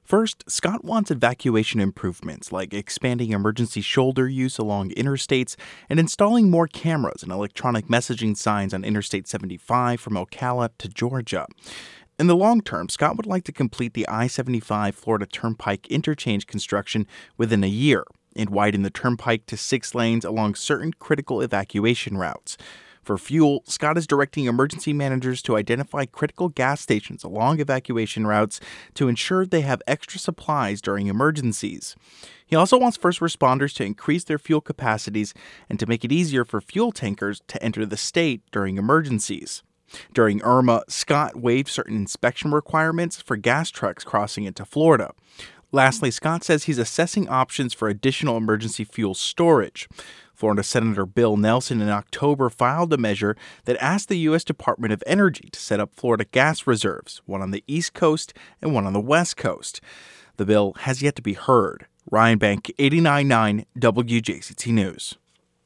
First, Scott wants evacuation improvements like expanding emergency shoulder use along interstates and installing more cameras and electronic messaging signs on Interstate 75 from Ocala to Georgia. In the long term, Scott would like to complete the I-75 Florida Turnpike interchange construction within a year and widen the turnpike to 6 lanes along certain critical evacuation routes. For fuel, Scott is directing emergency managers to identify critical gas stations along evacuation routes to ensure they have extra supplies during emergencies. He also wants first responders to increase their fuel capacities and to make it easier for fuel tankers to enter the state during emergencies. During Irma, Scott waived certain inspection requirements for gas trucks crossing into Florida. Lastly, Scott says he's assessing options for additional emergency fuel storage. Florida Senator Bill Nelson in October filed a measure that asked the U.S. Department of Energy to set up Florida gas reserves, one on the East Coast and one on the West Coast. The bill has yet to be heard. Ryan Bank, 89.9 WJCT News.